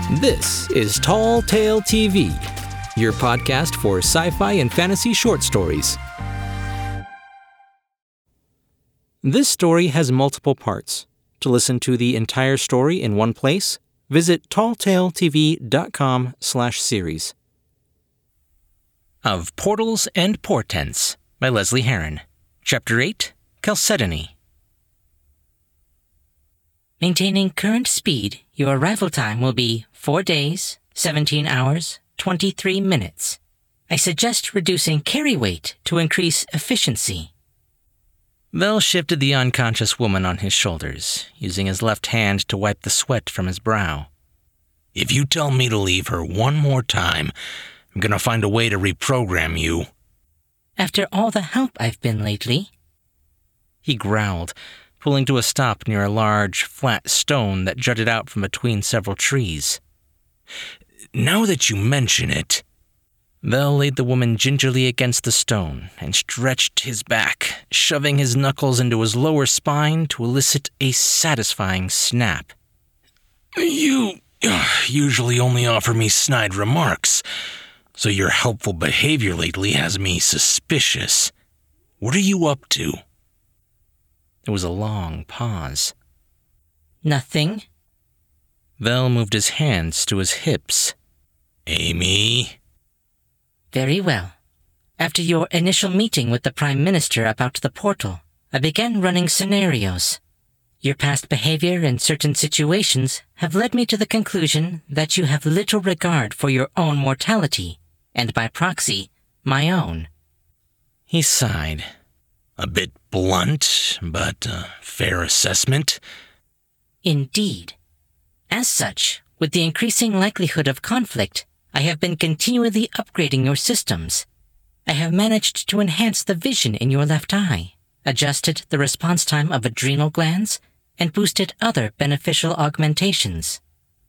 This is Tall Tale TV, your podcast for sci-fi and fantasy short stories. This story has multiple parts. To listen to the entire story in one place, visit talltaletv.com/series. Of Portals and Portents by Leslie Herron. Chapter 8, Chalcedony. Maintaining current speed, your arrival time will be 4 days, 17 hours, 23 minutes. I suggest reducing carry weight to increase efficiency. Vel shifted the unconscious woman on his shoulders, using his left hand to wipe the sweat from his brow. If you tell me to leave her one more time, I'm gonna find a way to reprogram you. After all the help I've been lately, he growled, pulling to a stop near a large, flat stone that jutted out from between several trees. Now that you mention it... Vel laid the woman gingerly against the stone and stretched his back, shoving his knuckles into his lower spine to elicit a satisfying snap. You usually only offer me snide remarks, so your helpful behavior lately has me suspicious. What are you up to? There was a long pause. Nothing. Vel moved his hands to his hips. Amy? Very well. After your initial meeting with the Prime Minister about the portal, I began running scenarios. Your past behavior in certain situations have led me to the conclusion that you have little regard for your own mortality, and by proxy, my own. He sighed. A bit blunt, but a fair assessment. Indeed. As such, with the increasing likelihood of conflict, I have been continually upgrading your systems. I have managed to enhance the vision in your left eye, adjusted the response time of adrenal glands, and boosted other beneficial augmentations.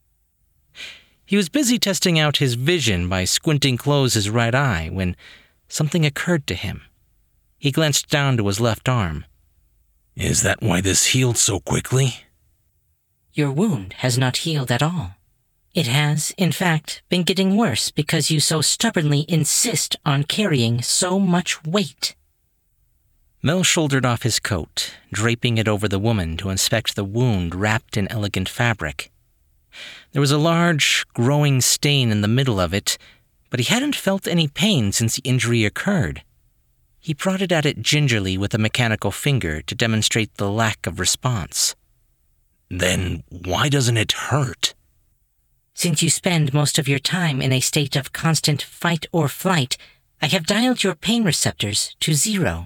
He was busy testing out his vision by squinting close his right eye when something occurred to him. He glanced down to his left arm. Is that why this healed so quickly? Your wound has not healed at all. It has, in fact, been getting worse because you so stubbornly insist on carrying so much weight. Vel shouldered off his coat, draping it over the woman to inspect the wound wrapped in elegant fabric. There was a large, growing stain in the middle of it, but he hadn't felt any pain since the injury occurred. He prodded at it gingerly with a mechanical finger to demonstrate the lack of response. Then why doesn't it hurt? Since you spend most of your time in a state of constant fight or flight, I have dialed your pain receptors to 0.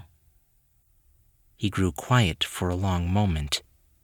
He grew quiet for a long moment.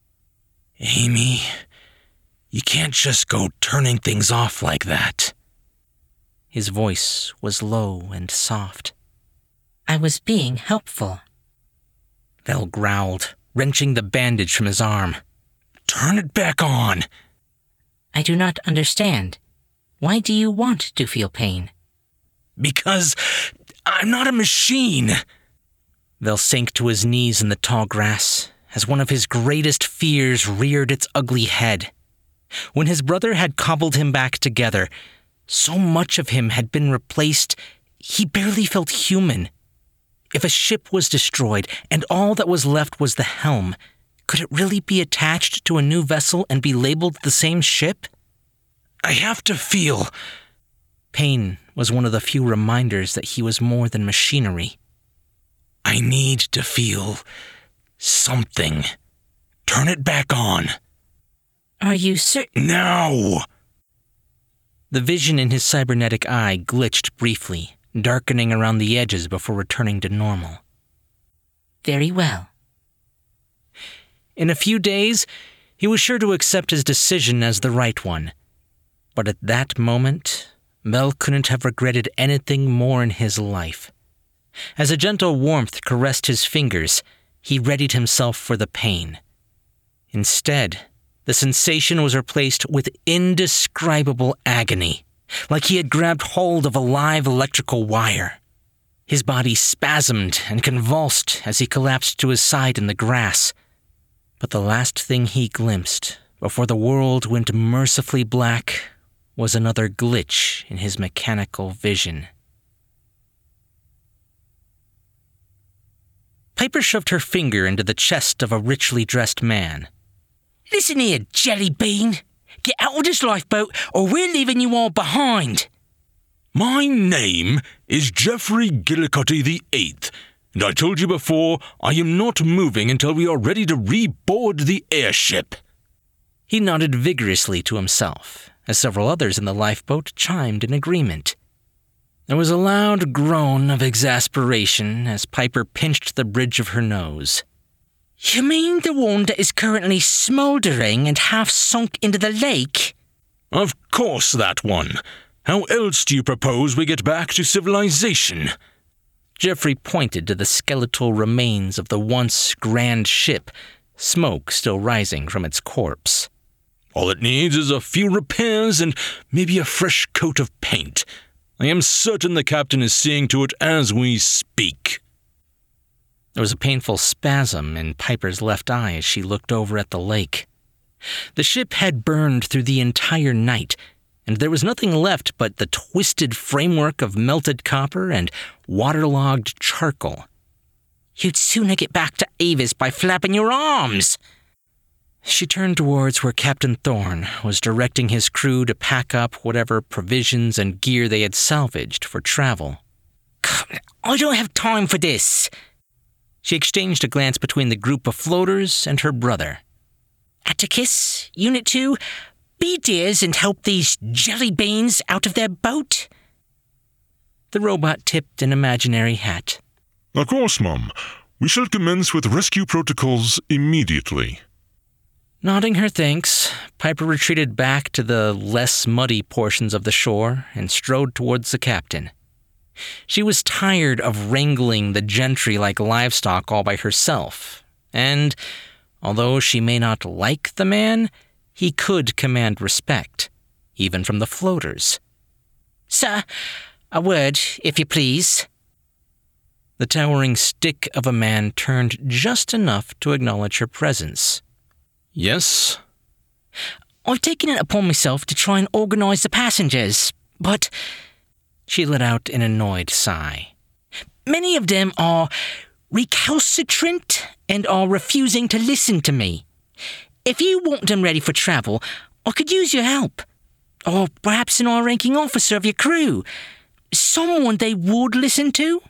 Amy, you can't just go turning things off like that. His voice was low and soft. I was being helpful. Vel growled, wrenching the bandage from his arm. Turn it back on! I do not understand. Why do you want to feel pain? Because I'm not a machine. Vel sank to his knees in the tall grass as one of his greatest fears reared its ugly head. When his brother had cobbled him back together, so much of him had been replaced, he barely felt human. If a ship was destroyed and all that was left was the helm, could it really be attached to a new vessel and be labeled the same ship? I have to feel... Pain was one of the few reminders that he was more than machinery. I need to feel... something. Turn it back on. Are you certain? Now! The vision in his cybernetic eye glitched briefly, darkening around the edges before returning to normal. Very well. In a few days, he was sure to accept his decision as the right one. But at that moment, Vel couldn't have regretted anything more in his life. As a gentle warmth caressed his fingers, he readied himself for the pain. Instead, the sensation was replaced with indescribable agony, like he had grabbed hold of a live electrical wire. His body spasmed and convulsed as he collapsed to his side in the grass. But the last thing he glimpsed, before the world went mercifully black, was another glitch in his mechanical vision. Piper shoved her finger into the chest of a richly dressed man. Listen here, jelly bean. Get out of this lifeboat or we're leaving you all behind. My name is Geoffrey Gillicuddy VIII, and I told you before I am not moving until we are ready to reboard the airship. He nodded vigorously to himself, as several others in the lifeboat chimed in agreement. There was a loud groan of exasperation as Piper pinched the bridge of her nose. You mean the one that is currently smouldering and half sunk into the lake? Of course that one. How else do you propose we get back to civilization? Geoffrey pointed to the skeletal remains of the once grand ship, smoke still rising from its corpse. All it needs is a few repairs and maybe a fresh coat of paint. I am certain the captain is seeing to it as we speak. There was a painful spasm in Piper's left eye as she looked over at the lake. The ship had burned through the entire night, and there was nothing left but the twisted framework of melted copper and waterlogged charcoal. You'd sooner get back to Avis by flapping your arms. She turned towards where Captain Thorne was directing his crew to pack up whatever provisions and gear they had salvaged for travel. I don't have time for this. She exchanged a glance between the group of floaters and her brother. Atticus, Unit 2, be dears and help these jelly beans out of their boat. The robot tipped an imaginary hat. Of course, Mum. We shall commence with rescue protocols immediately. Nodding her thanks, Piper retreated back to the less muddy portions of the shore and strode towards the captain. She was tired of wrangling the gentry like livestock all by herself, and, although she may not like the man, he could command respect, even from the floaters. Sir, a word, if you please. The towering stick of a man turned just enough to acknowledge her presence. Yes? I've taken it upon myself to try and organize the passengers, but... She let out an annoyed sigh. Many of them are recalcitrant and are refusing to listen to me. If you want them ready for travel, I could use your help. Or perhaps an high-ranking officer of your crew. Someone they would listen to.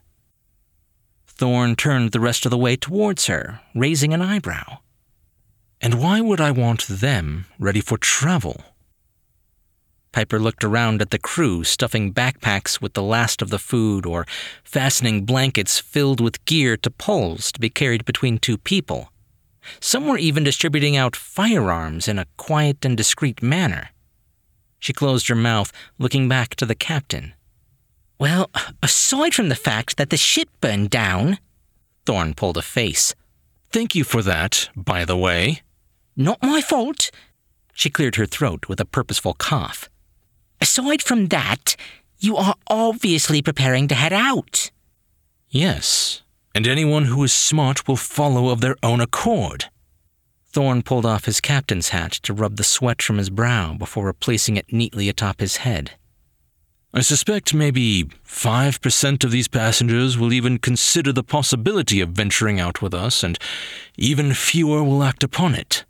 Thorne turned the rest of the way towards her, raising an eyebrow. And why would I want them ready for travel? Piper looked around at the crew stuffing backpacks with the last of the food or fastening blankets filled with gear to poles to be carried between two people. Some were even distributing out firearms in a quiet and discreet manner. She closed her mouth, looking back to the captain. Well, aside from the fact that the ship burned down... Thorne pulled a face. Thank you for that, by the way. Not my fault. She cleared her throat with a purposeful cough. Aside from that, you are obviously preparing to head out. Yes, and anyone who is smart will follow of their own accord. Thorne pulled off his captain's hat to rub the sweat from his brow before replacing it neatly atop his head. I suspect maybe 5% of these passengers will even consider the possibility of venturing out with us, and even fewer will act upon it.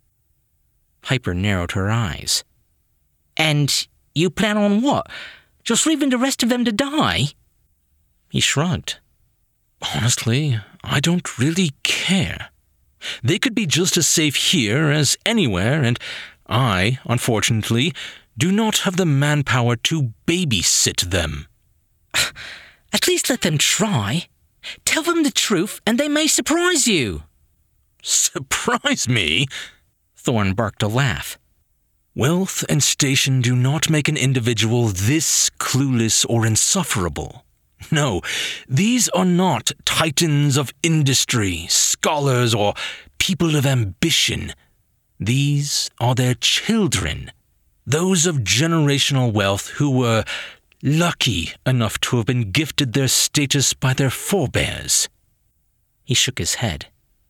Piper narrowed her eyes. And you plan on what? Just leaving the rest of them to die? He shrugged. Honestly, I don't really care. They could be just as safe here as anywhere, and I, unfortunately, do not have the manpower to babysit them. At least let them try. Tell them the truth, and they may surprise you. Surprise me? Thorne barked a laugh. Wealth and station do not make an individual this clueless or insufferable. No, these are not titans of industry, scholars, or people of ambition. These are their children, those of generational wealth who were lucky enough to have been gifted their status by their forebears. He shook his head.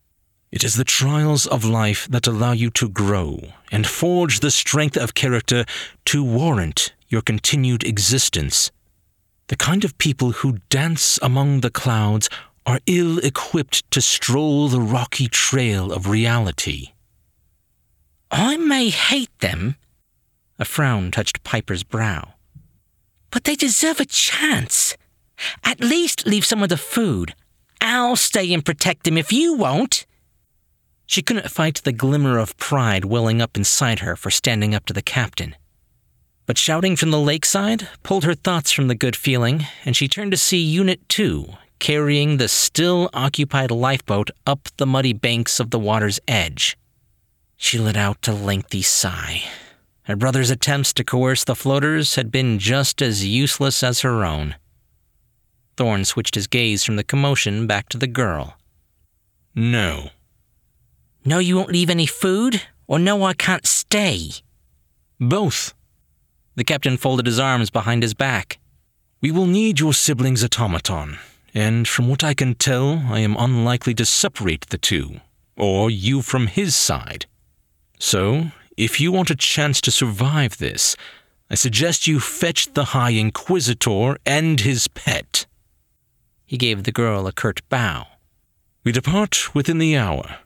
It is the trials of life that allow you to grow and forge the strength of character to warrant your continued existence. The kind of people who dance among the clouds are ill-equipped to stroll the rocky trail of reality. I may hate them, a frown touched Piper's brow, but they deserve a chance. At least leave some of the food. I'll stay and protect them if you won't. She couldn't fight the glimmer of pride welling up inside her for standing up to the captain. But shouting from the lakeside pulled her thoughts from the good feeling, and she turned to see Unit 2 carrying the still-occupied lifeboat up the muddy banks of the water's edge. She let out a lengthy sigh. Her brother's attempts to coerce the floaters had been just as useless as her own. Thorne switched his gaze from the commotion back to the girl. No. No, you won't leave any food? Or no, I can't stay? Both. The captain folded his arms behind his back. We will need your sibling's automaton, and from what I can tell, I am unlikely to separate the two, or you from his side. So, if you want a chance to survive this, I suggest you fetch the High Inquisitor and his pet. He gave the girl a curt bow. We depart within the hour.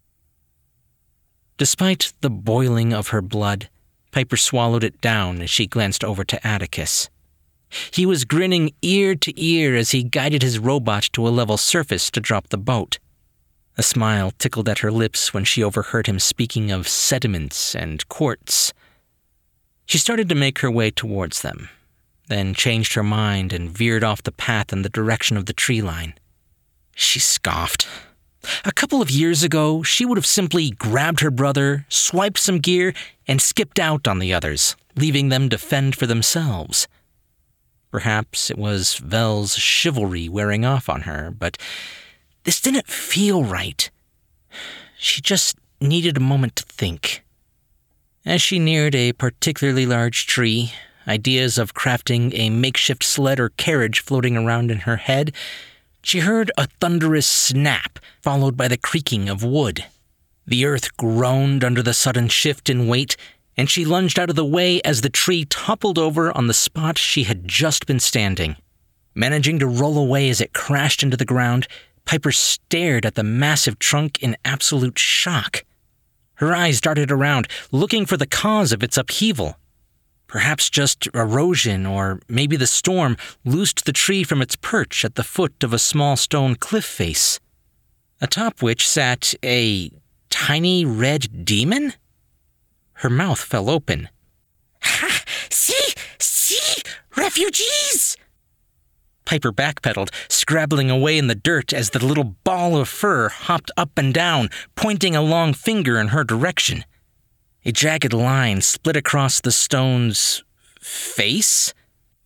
Despite the boiling of her blood, Piper swallowed it down as she glanced over to Atticus. He was grinning ear to ear as he guided his robot to a level surface to drop the boat. A smile tickled at her lips when she overheard him speaking of sediments and quartz. She started to make her way towards them, then changed her mind and veered off the path in the direction of the tree line. She scoffed. A couple of years ago, she would have simply grabbed her brother, swiped some gear, and skipped out on the others, leaving them to fend for themselves. Perhaps it was Vel's chivalry wearing off on her, but this didn't feel right. She just needed a moment to think. As she neared a particularly large tree, ideas of crafting a makeshift sled or carriage floating around in her head, she heard a thunderous snap, followed by the creaking of wood. The earth groaned under the sudden shift in weight, and she lunged out of the way as the tree toppled over on the spot she had just been standing. Managing to roll away as it crashed into the ground, Piper stared at the massive trunk in absolute shock. Her eyes darted around, looking for the cause of its upheaval. Perhaps just erosion, or maybe the storm loosed the tree from its perch at the foot of a small stone cliff face, atop which sat a tiny red demon? Her mouth fell open. Ha! See! Refugees! Piper backpedaled, scrabbling away in the dirt as the little ball of fur hopped up and down, pointing a long finger in her direction. A jagged line split across the stone's face.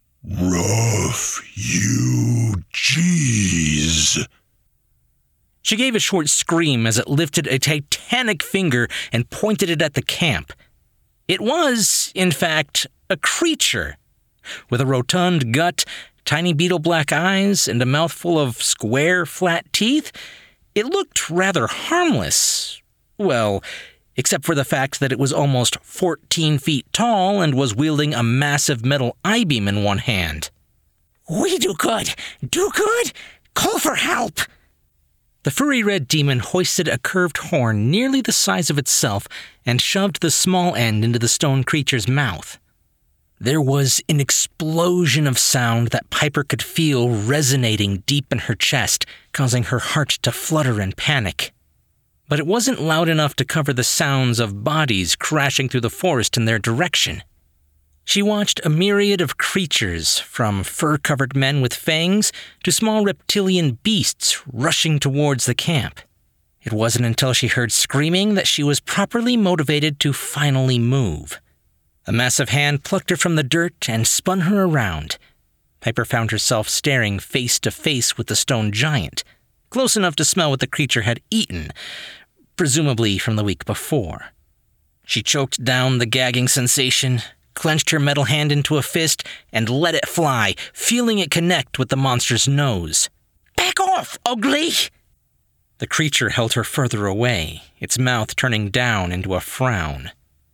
Refugees. She gave a short scream as it lifted a titanic finger and pointed it at the camp. It was, in fact, a creature, with a rotund gut, tiny beetle-black eyes, and a mouthful of square, flat teeth. It looked rather harmless. Well, except for the fact that it was almost 14 feet tall and was wielding a massive metal I-beam in one hand. We do good! Call for help! The furry red demon hoisted a curved horn nearly the size of itself and shoved the small end into the stone creature's mouth. There was an explosion of sound that Piper could feel resonating deep in her chest, causing her heart to flutter in panic. But it wasn't loud enough to cover the sounds of bodies crashing through the forest in their direction. She watched a myriad of creatures, from fur-covered men with fangs to small reptilian beasts rushing towards the camp. It wasn't until she heard screaming that she was properly motivated to finally move. A massive hand plucked her from the dirt and spun her around. Piper found herself staring face to face with the stone giant, close enough to smell what the creature had eaten, presumably from the week before. She choked down the gagging sensation, clenched her metal hand into a fist, and let it fly, feeling it connect with the monster's nose. Back off, ugly! The creature held her further away, its mouth turning down into a frown.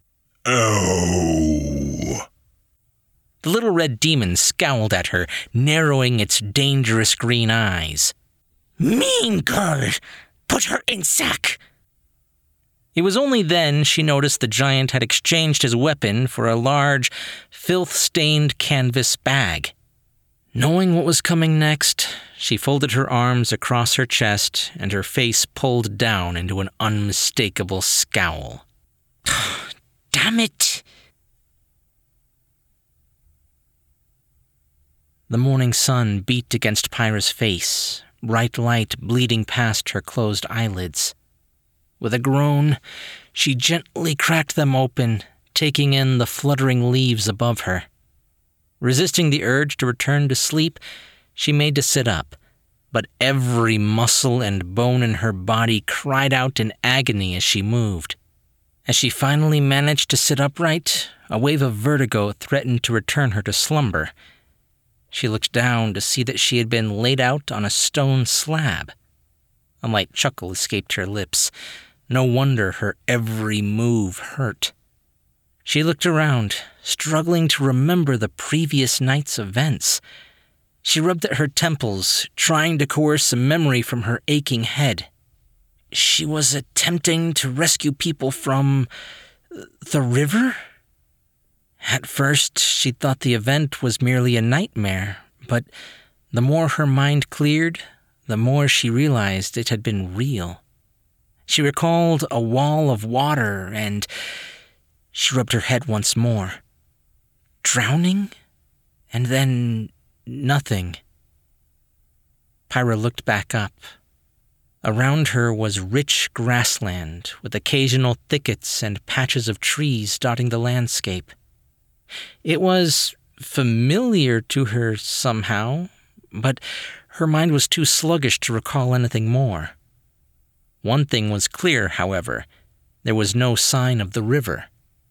Oh. The little red demon scowled at her, narrowing its dangerous green eyes. Mean girl! Put her in sack! It was only then she noticed the giant had exchanged his weapon for a large, filth-stained canvas bag. Knowing what was coming next, she folded her arms across her chest and her face pulled down into an unmistakable scowl. Damn it! The morning sun beat against Pyra's face, bright light bleeding past her closed eyelids. With a groan, she gently cracked them open, taking in the fluttering leaves above her. Resisting the urge to return to sleep, she made to sit up, but every muscle and bone in her body cried out in agony as she moved. As she finally managed to sit upright, a wave of vertigo threatened to return her to slumber. She looked down to see that she had been laid out on a stone slab. A light chuckle escaped her lips. No wonder her every move hurt. She looked around, struggling to remember the previous night's events. She rubbed at her temples, trying to coerce a memory from her aching head. She was attempting to rescue people from the river? At first, she thought the event was merely a nightmare, but the more her mind cleared, the more she realized it had been real. She recalled a wall of water and she rubbed her head once more. Drowning? And then nothing. Pyra looked back up. Around her was rich grassland with occasional thickets and patches of trees dotting the landscape. It was familiar to her somehow, but her mind was too sluggish to recall anything more. One thing was clear, however. There was no sign of the river.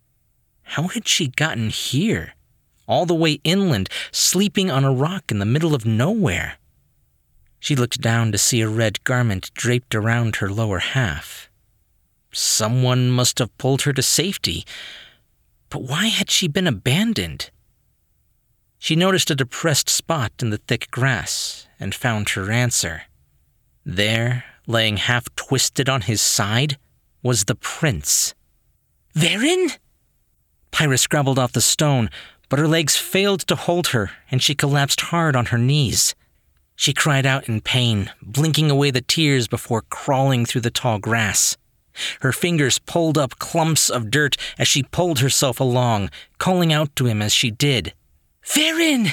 How had she gotten here? All the way inland, sleeping on a rock in the middle of nowhere. She looked down to see a red garment draped around her lower half. Someone must have pulled her to safety. But why had she been abandoned? She noticed a depressed spot in the thick grass and found her answer. There, laying half-twisted on his side, was the prince. Verin? Pyra scrabbled off the stone, but her legs failed to hold her, and she collapsed hard on her knees. She cried out in pain, blinking away the tears before crawling through the tall grass. Her fingers pulled up clumps of dirt as she pulled herself along, calling out to him as she did. Verin!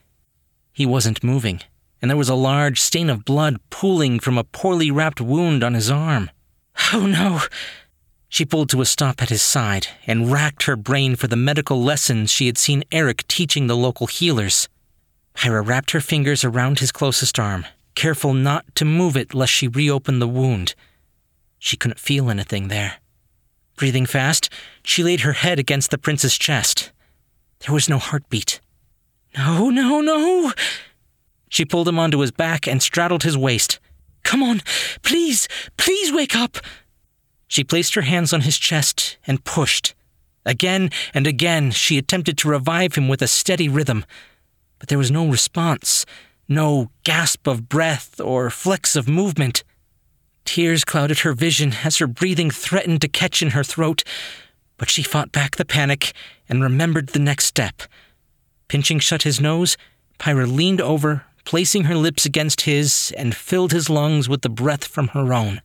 He wasn't moving, and there was a large stain of blood pooling from a poorly wrapped wound on his arm. Oh no! She pulled to a stop at his side and racked her brain for the medical lessons she had seen Eric teaching the local healers. Pyra wrapped her fingers around his closest arm, careful not to move it lest she reopen the wound. She couldn't feel anything there. Breathing fast, she laid her head against the prince's chest. There was no heartbeat. No, no, no! She pulled him onto his back and straddled his waist. Come on, please, please wake up! She placed her hands on his chest and pushed. Again and again she attempted to revive him with a steady rhythm, but there was no response, no gasp of breath or flecks of movement. Tears clouded her vision as her breathing threatened to catch in her throat, but she fought back the panic and remembered the next step. Pinching shut his nose, Pyra leaned over, placing her lips against his, and filled his lungs with the breath from her own.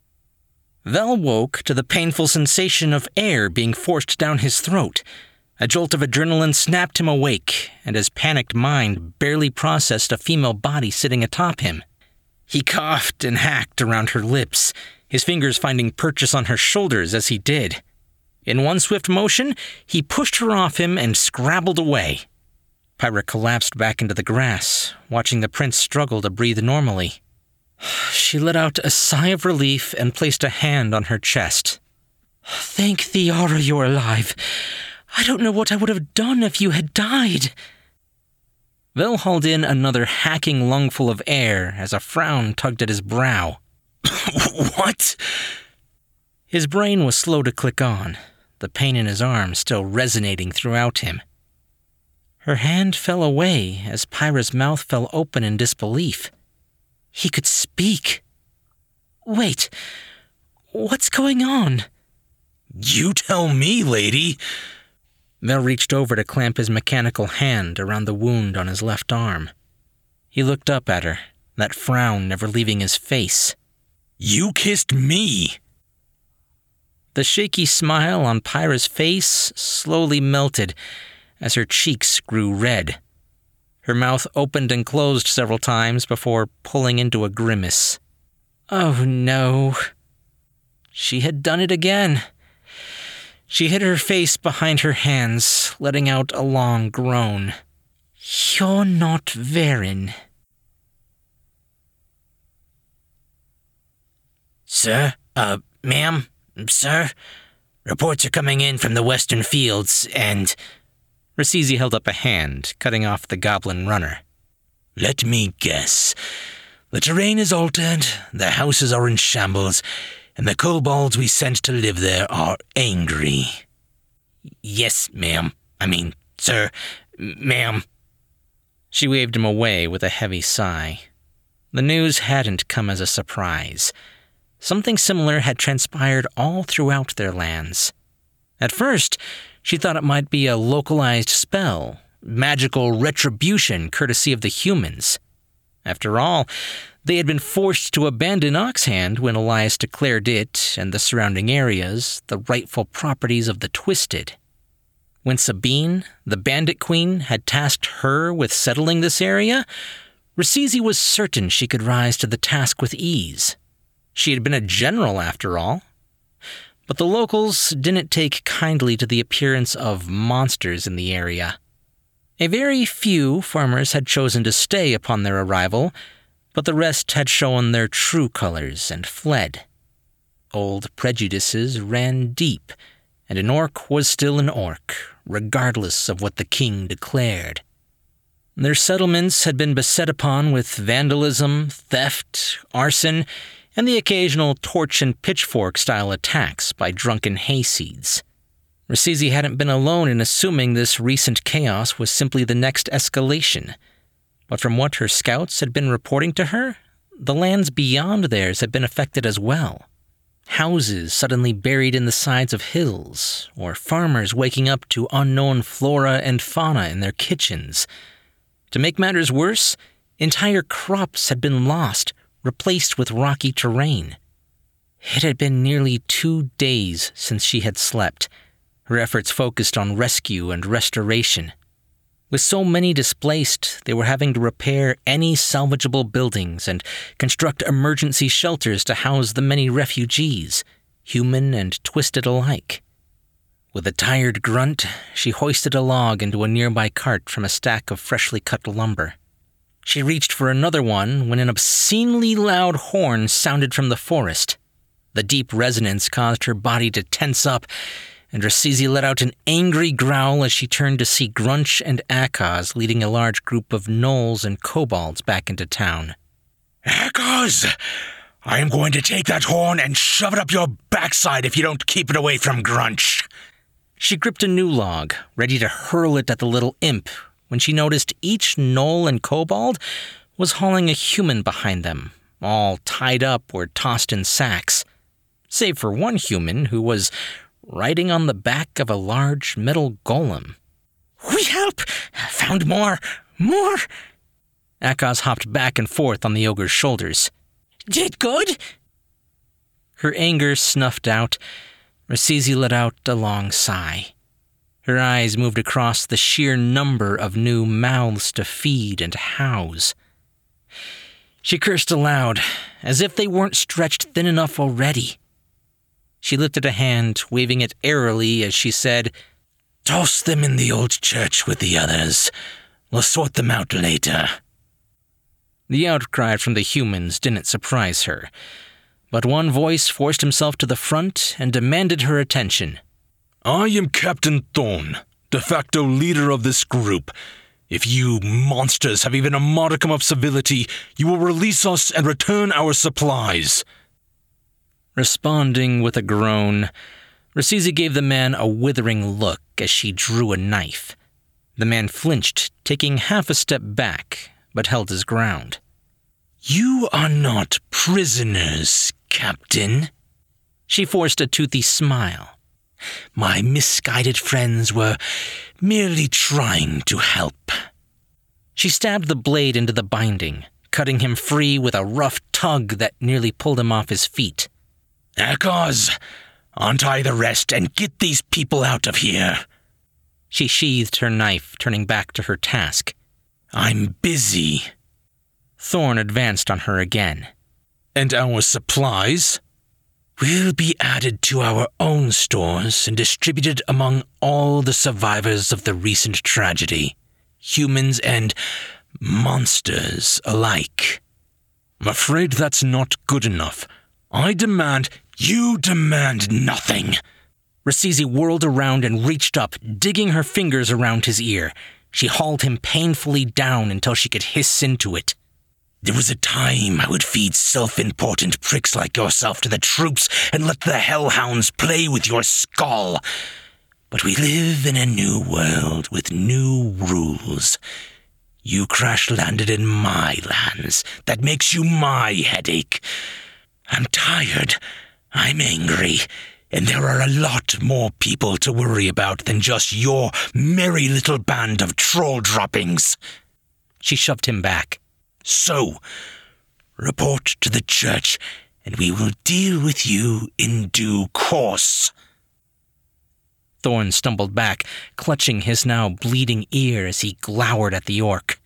Vel woke to the painful sensation of air being forced down his throat. A jolt of adrenaline snapped him awake, and his panicked mind barely processed a female body sitting atop him. He coughed and hacked around her lips, his fingers finding purchase on her shoulders as he did. In one swift motion, he pushed her off him and scrabbled away. Pyra collapsed back into the grass, watching the prince struggle to breathe normally. She let out a sigh of relief and placed a hand on her chest. Thank Theara you're alive. I don't know what I would have done if you had died. Vel hauled in another hacking lungful of air as a frown tugged at his brow. What? His brain was slow to click on, the pain in his arm still resonating throughout him. Her hand fell away as Pyra's mouth fell open in disbelief. He could speak. Wait, what's going on? You tell me, lady. Mel reached over to clamp his mechanical hand around the wound on his left arm. He looked up at her, that frown never leaving his face. You kissed me. The shaky smile on Pyra's face slowly melted as her cheeks grew red. Her mouth opened and closed several times before pulling into a grimace. Oh no. She had done it again. She hid her face behind her hands, letting out a long groan. You're not Varen. Sir? Ma'am? Sir? Reports are coming in from the western fields, and... Rasizi held up a hand, cutting off the goblin runner. Let me guess. The terrain is altered, the houses are in shambles, and the kobolds we sent to live there are angry. Yes, ma'am. Sir, ma'am. She waved him away with a heavy sigh. The news hadn't come as a surprise. Something similar had transpired all throughout their lands. At first, she thought it might be a localized spell, magical retribution courtesy of the humans. After all, they had been forced to abandon Oxhand when Elias declared it and the surrounding areas the rightful properties of the Twisted. When Sabine, the Bandit Queen, had tasked her with settling this area, Rasizi was certain she could rise to the task with ease. She had been a general, after all. But the locals didn't take kindly to the appearance of monsters in the area. A very few farmers had chosen to stay upon their arrival, but the rest had shown their true colors and fled. Old prejudices ran deep, and an orc was still an orc, regardless of what the king declared. Their settlements had been beset upon with vandalism, theft, arson, and the occasional torch and pitchfork-style attacks by drunken hayseeds. Rasizi hadn't been alone in assuming this recent chaos was simply the next escalation. But from what her scouts had been reporting to her, the lands beyond theirs had been affected as well. Houses suddenly buried in the sides of hills, or farmers waking up to unknown flora and fauna in their kitchens. To make matters worse, entire crops had been lost, replaced with rocky terrain. It had been nearly 2 days since she had slept, her efforts focused on rescue and restoration. With so many displaced, they were having to repair any salvageable buildings and construct emergency shelters to house the many refugees, human and twisted alike. With a tired grunt, she hoisted a log into a nearby cart from a stack of freshly cut lumber. She reached for another one when an obscenely loud horn sounded from the forest. The deep resonance caused her body to tense up, and Rasizi let out an angry growl as she turned to see Grunch and Akaz leading a large group of gnolls and kobolds back into town. Akaz! I am going to take that horn and shove it up your backside if you don't keep it away from Grunch. She gripped a new log, ready to hurl it at the little imp, when she noticed each gnoll and kobold was hauling a human behind them, all tied up or tossed in sacks, save for one human who was riding on the back of a large metal golem. We help! Found more! More! Akaz hopped back and forth on the ogre's shoulders. Did good? Her anger snuffed out, Rasizi let out a long sigh. Her eyes moved across the sheer number of new mouths to feed and house. She cursed aloud, as if they weren't stretched thin enough already. She lifted a hand, waving it airily as she said, Toss them in the old church with the others. We'll sort them out later. The outcry from the humans didn't surprise her, but one voice forced himself to the front and demanded her attention. I am Captain Thorn, de facto leader of this group. If you monsters have even a modicum of civility, you will release us and return our supplies. Responding with a groan, Rasizi gave the man a withering look as she drew a knife. The man flinched, taking half a step back, but held his ground. You are not prisoners, Captain. She forced a toothy smile. My misguided friends were merely trying to help. She stabbed the blade into the binding, cutting him free with a rough tug that nearly pulled him off his feet. Akaz, untie the rest and get these people out of here. She sheathed her knife, turning back to her task. I'm busy. Thorn advanced on her again. And our supplies will be added to our own stores and distributed among all the survivors of the recent tragedy, humans and monsters alike. I'm afraid that's not good enough. You demand nothing. Rasizi whirled around and reached up, digging her fingers around his ear. She hauled him painfully down until she could hiss into it. There was a time I would feed self-important pricks like yourself to the troops and let the hellhounds play with your skull. But we live in a new world with new rules. You crash-landed in my lands. That makes you my headache. I'm tired. I'm angry. And there are a lot more people to worry about than just your merry little band of troll droppings. She shoved him back. So, report to the church, and we will deal with you in due course. Thorn stumbled back, clutching his now bleeding ear as he glowered at the orc.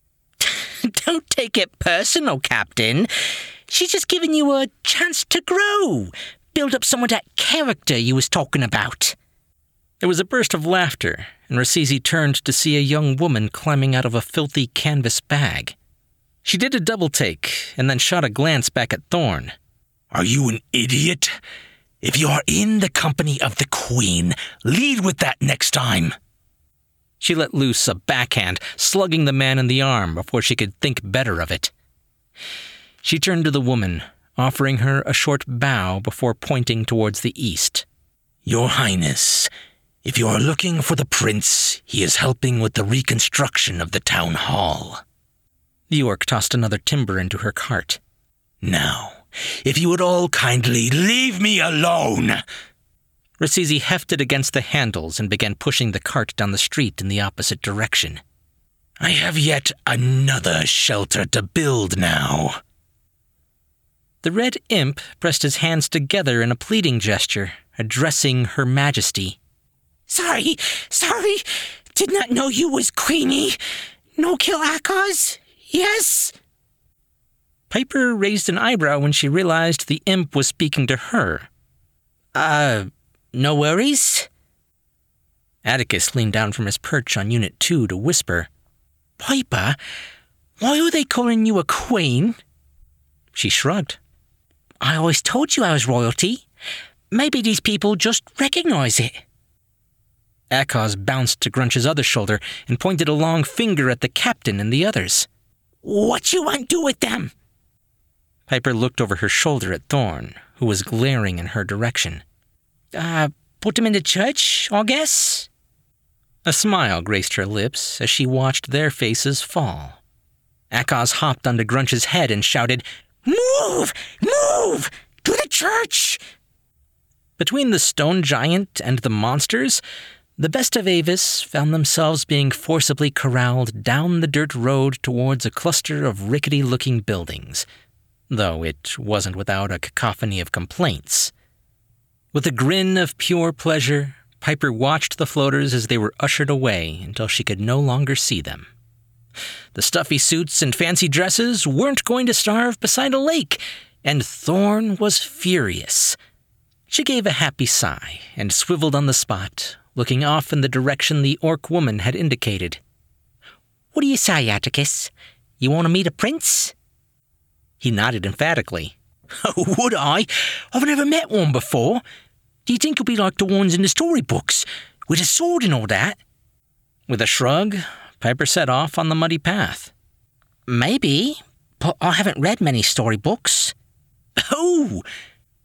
Don't take it personal, Captain. She's just giving you a chance to grow. Build up some of that character you was talking about. There was a burst of laughter, and Rasizi turned to see a young woman climbing out of a filthy canvas bag. She did a double take, and then shot a glance back at Thorn. Are you an idiot? If you are in the company of the Queen, lead with that next time. She let loose a backhand, slugging the man in the arm before she could think better of it. She turned to the woman, offering her a short bow before pointing towards the east. Your Highness, if you are looking for the prince, he is helping with the reconstruction of the town hall. The orc tossed another timber into her cart. Now, if you would all kindly leave me alone. Rasizi hefted against the handles and began pushing the cart down the street in the opposite direction. I have yet another shelter to build now. The red imp pressed his hands together in a pleading gesture, addressing Her Majesty. Sorry. Did not know you was Queenie. No kill Akaz? Yes? Piper raised an eyebrow when she realized the imp was speaking to her. No worries? Atticus leaned down from his perch on Unit 2 to whisper, Piper, why are they calling you a queen? She shrugged. I always told you I was royalty. Maybe these people just recognize it. Akaz bounced to Grunch's other shoulder and pointed a long finger at the captain and the others. What you want to do with them? Piper looked over her shoulder at Thorn, who was glaring in her direction. Put them in the church, I guess? A smile graced her lips as she watched their faces fall. Akaz hopped onto Grunch's head and shouted, Move! Move! To the church! Between the stone giant and the monsters, the best of Avis found themselves being forcibly corralled down the dirt road towards a cluster of rickety-looking buildings, though it wasn't without a cacophony of complaints. With a grin of pure pleasure, Piper watched the floaters as they were ushered away until she could no longer see them. The stuffy suits and fancy dresses weren't going to starve beside a lake, and Thorn was furious. She gave a happy sigh and swiveled on the spot, looking off in the direction the orc woman had indicated. What do you say, Atticus? You want to meet a prince? He nodded emphatically. Would I? I've never met one before. Do you think he'll be like the ones in the storybooks, with a sword and all that? With a shrug, Piper set off on the muddy path. Maybe, but I haven't read many storybooks. Oh,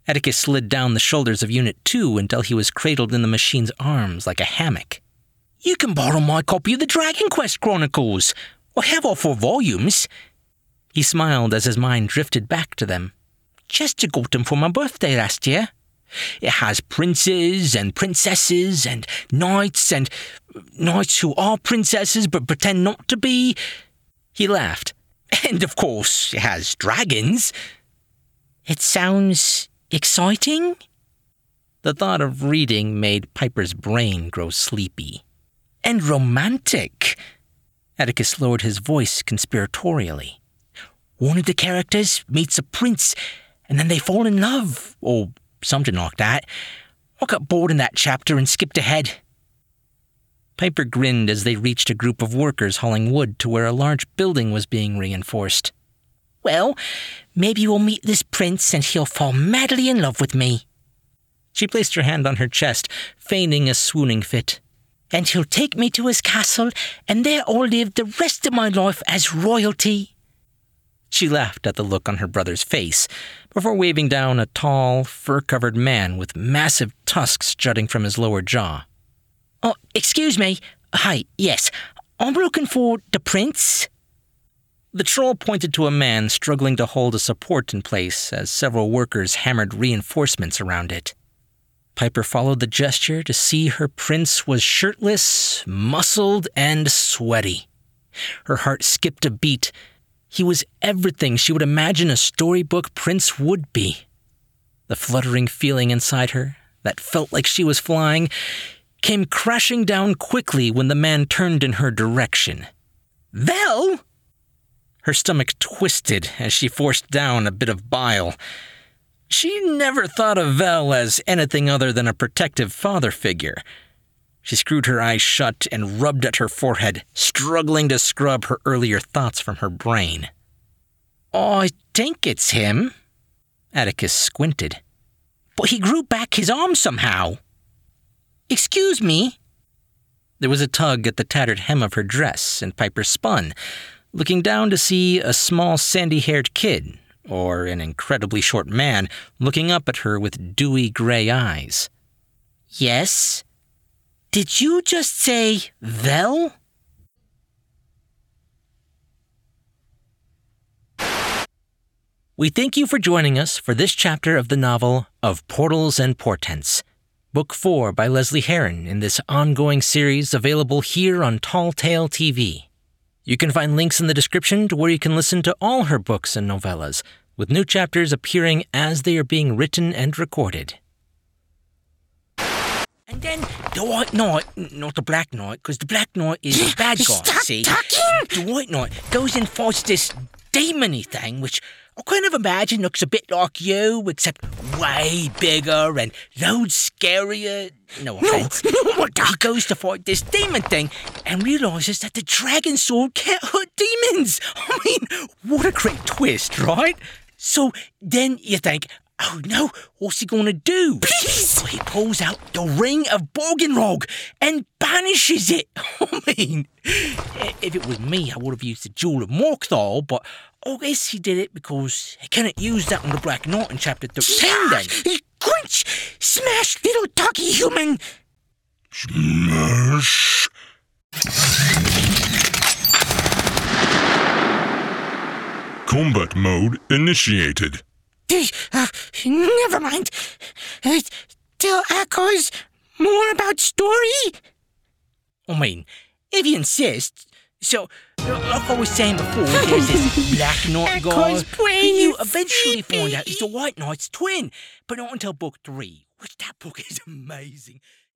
Atticus slid down the shoulders of Unit 2 until he was cradled in the machine's arms like a hammock. You can borrow my copy of the Dragon Quest Chronicles. I have all 4 volumes. He smiled as his mind drifted back to them. Just got them for my birthday last year. It has princes and princesses and knights who are princesses but pretend not to be. He laughed. And of course, it has dragons. It sounds exciting? The thought of reading made Piper's brain grow sleepy. And romantic. Atticus lowered his voice conspiratorially. One of the characters meets a prince, and then they fall in love, or something like that. I got bored in that chapter and skipped ahead. Piper grinned as they reached a group of workers hauling wood to where a large building was being reinforced. Well, maybe we'll meet this prince and he'll fall madly in love with me. She placed her hand on her chest, feigning a swooning fit. And he'll take me to his castle, and there I'll live the rest of my life as royalty. She laughed at the look on her brother's face, before waving down a tall, fur-covered man with massive tusks jutting from his lower jaw. Oh, excuse me. Hi, yes. I'm looking for the prince. The troll pointed to a man struggling to hold a support in place as several workers hammered reinforcements around it. Piper followed the gesture to see her prince was shirtless, muscled, and sweaty. Her heart skipped a beat. He was everything she would imagine a storybook prince would be. The fluttering feeling inside her, that felt like she was flying, came crashing down quickly when the man turned in her direction. Vel! Her stomach twisted as she forced down a bit of bile. She never thought of Vel as anything other than a protective father figure. She screwed her eyes shut and rubbed at her forehead, struggling to scrub her earlier thoughts from her brain. I think it's him. Atticus squinted. But he grew back his arm somehow. Excuse me. There was a tug at the tattered hem of her dress, and Piper spun, looking down to see a small sandy-haired kid, or an incredibly short man, looking up at her with dewy gray eyes. Yes? Did you just say Vel? We thank you for joining us for this chapter of the novel Of Portals and Portents, Book 4 by Leslie Herron in this ongoing series available here on Tall Tale TV. You can find links in the description to where you can listen to all her books and novellas, with new chapters appearing as they are being written and recorded. And then the White Knight, not the Black Knight, because the Black Knight is the bad guy, see? The White Knight goes and fights this demon-y thing, which I kind of imagine looks a bit like you, except way bigger and loads scarier. No offense. No, he goes to fight this demon thing and realizes that the dragon sword can't hurt demons. I mean, what a great twist, right? So then you think, oh no, what's he gonna do? Please! So he pulls out the Ring of Borgenrog and banishes it. I mean, if it was me, I would have used the Jewel of Morkthal, but I guess he did it because he couldn't use that on the Black Knight in chapter 13 then. Crunch! Smash, little doggy human! Smash! Combat mode initiated. Never mind. Tell Akos more about story? I mean, if you insist. So, like I was saying before, there's this Black Knight guy who you eventually find out is the White Knight's twin, but not until book 3, which that book is amazing.